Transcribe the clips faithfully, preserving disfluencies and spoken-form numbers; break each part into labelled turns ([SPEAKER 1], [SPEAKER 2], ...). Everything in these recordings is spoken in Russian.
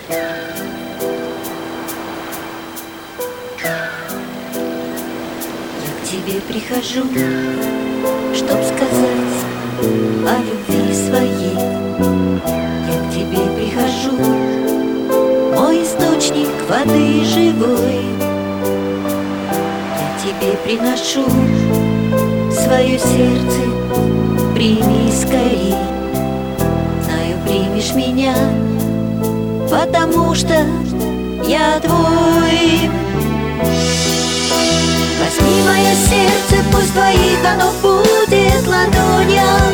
[SPEAKER 1] К тебе прихожу, чтоб сказать о любви своей. Я к тебе прихожу, мой источник воды живой. Я тебе приношу свое сердце, прими скорей. Знаю, примешь меня, потому что я твой. Возьми мое сердце, пусть твоих оно будет ладонях.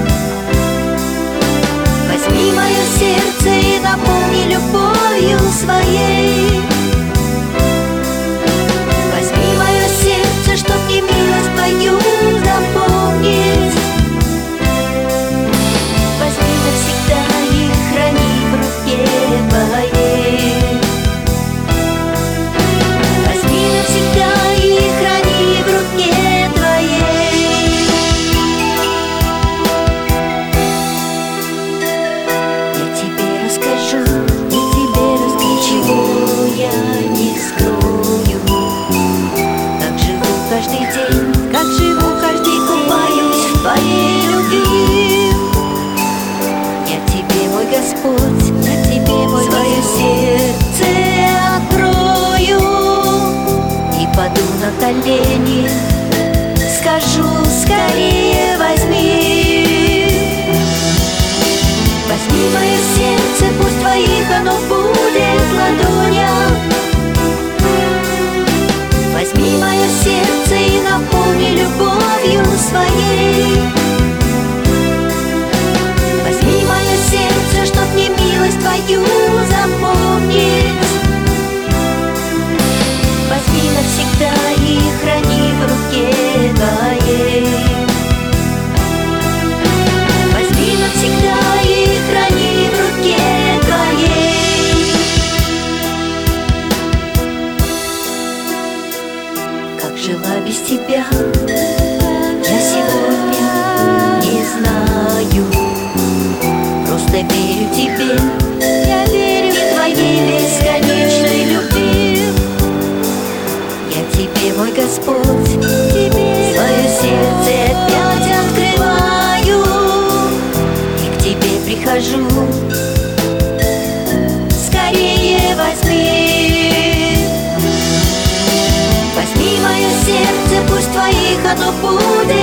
[SPEAKER 1] Возьми мое сердце и наполни любовью своей. Возьми мое сердце, чтоб не милость твою запомнить. Возьми навсегда и храни в руке твоей. Возьми навсегда и храни в руке твоей. Я тебе расскажу, я тебе расскажу, ничего я не скрою. Как живу каждый день, как живу каждый день, купаюсь в твоей любви. Я тебе, мой Господь, я тебе, мой свое сердце открою и паду на колени, скажу скорее: возьми. Возьми мое сердце, пусть твоих оно будет ладонях. Возьми мое сердце и наполни любовью своей. Возьми мое сердце, чтоб мне милость твою запомнить. Возьми навсегда и храни в руке твоей. Возьми навсегда и храни в руке твоей. Как жила без тебя, я сегодня не знаю. Просто верю тебе, я верю в твоей бесконечной любви. Я тебе, мой Господь, тебе свое сердце опять открываю и к тебе прихожу. Скорее возьми. Возьми мое сердце, пусть твоих оно будет